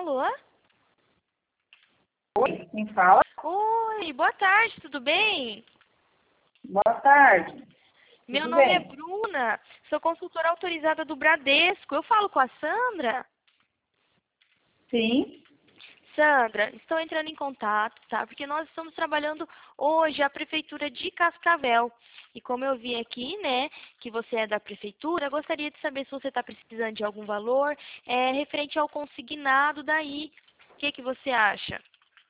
Alô? Oi, quem fala? Oi, boa tarde, tudo bem? Boa tarde. Meu Tudo nome é bem? Bruna, sou consultora autorizada do Bradesco. Eu falo com a Sandra? Sim. Sandra, estou entrando em contato, tá? Porque nós estamos trabalhando hoje a Prefeitura de Cascavel. E como eu vi aqui, né, que você é da Prefeitura, gostaria de saber se você está precisando de algum valor referente ao consignado daí. O que você acha?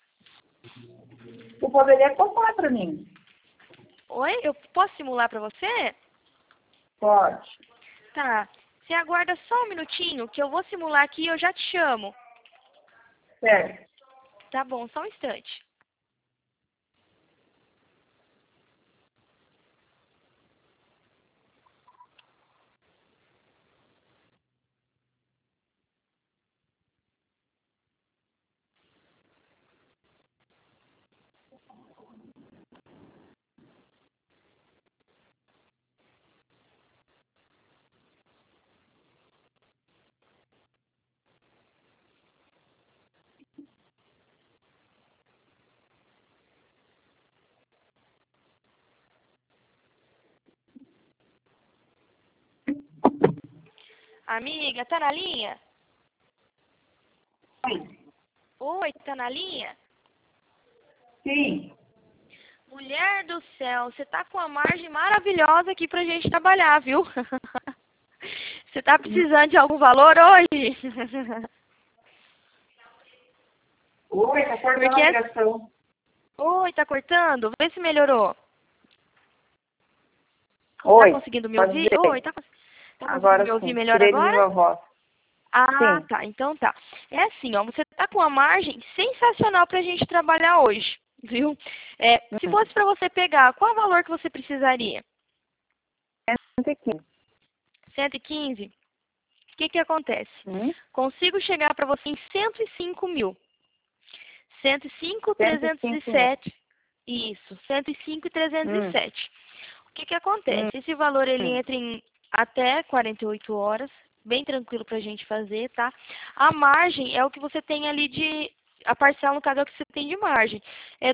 Você poderia contar para mim? Oi, eu posso simular para você? Pode. Tá. Você aguarda só um minutinho que eu vou simular aqui e eu já te chamo. Certo. Tá bom, só um instante. Amiga, tá na linha? Oi. Oi, tá na linha? Sim. Mulher do céu, você tá com uma margem maravilhosa aqui pra gente trabalhar, viu? Você tá precisando de algum valor hoje? Oi, tá cortando Porque a ligação. Oi, tá cortando? Vê se melhorou. Tá Oi, conseguindo me pode ouvir? dizer. Oi, tá conseguindo Agora me ouvir sim. melhor Tirei do agora? viva voz. Ah, Sim. tá. Então tá. É assim, ó, você tá com uma margem sensacional pra gente trabalhar hoje, viu? Se Hum. fosse pra você pegar, qual o valor que você precisaria? 115. 115? O que acontece? Hum? Consigo chegar pra você em 105 mil. 105 mil. 105,307. Isso, 105,307. Hum. O que acontece? Hum. Esse valor ele Hum. entra em até 48 horas, bem tranquilo pra gente fazer, tá? A margem é o que você tem ali de a parcela, no caso, é o que você tem de margem. É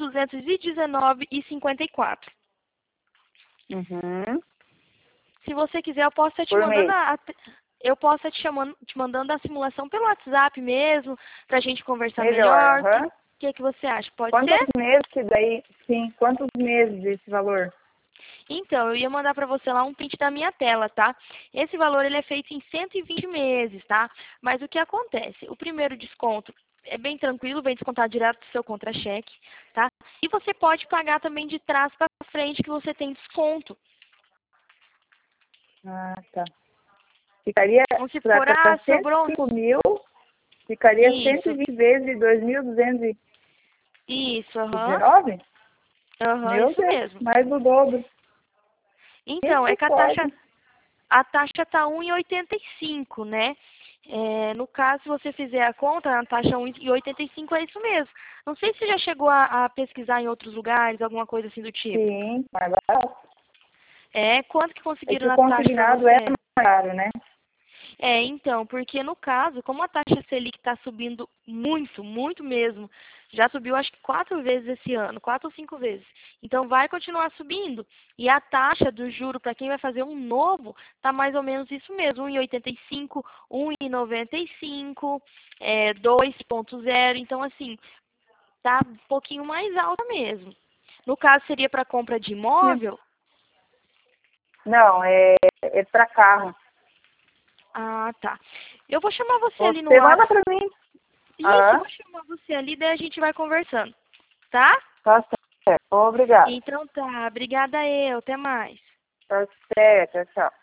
2.219,54. Uhum. Se você quiser, eu posso estar te Por mandando mês. eu posso estar te mandando a simulação pelo WhatsApp mesmo, pra gente conversar Melhor, melhor. O aham. que você acha? Pode Quantos ser? meses que daí? Sim, quantos meses esse valor? Então, eu ia mandar para você lá um print da minha tela, tá? Esse valor ele é feito em 120 meses, tá? Mas o que acontece? O primeiro desconto é bem tranquilo, vem descontar direto do seu contra-cheque, tá? E você pode pagar também de trás para frente que você tem desconto. Ah, tá. Ficaria Então, se for, para sobrou 105 mil, ficaria isso, 120 vezes 2.219? isso, Meu isso Deus, mesmo. mais do dobro. Então, é que Misericórdia. a taxa tá 1,85, né? No caso, se você fizer a conta, a taxa 1,85 é isso mesmo. Não sei se já chegou a pesquisar em outros lugares, alguma coisa assim do tipo. Sim, mais barato. Quanto que É conseguiram que o na taxa para consignado é você? mais caro, né? Então, porque no caso, como a taxa Selic está subindo muito, muito mesmo, já subiu acho que 4 vezes esse ano, 4 ou 5 vezes. Então vai continuar subindo. E a taxa do juro para quem vai fazer um novo está mais ou menos isso mesmo, 1,85, 1,95, 2,0. Então assim, tá um pouquinho mais alta mesmo. No caso seria para compra de imóvel. Não, é para carro. Ah, tá. Eu vou chamar você ali no Você manda WhatsApp. para mim. Isso, Ah, vou chamar você ali, daí a gente vai conversando, tá? tá certo. Obrigada. Então tá, obrigada eu, até mais. Tá certo, tchau.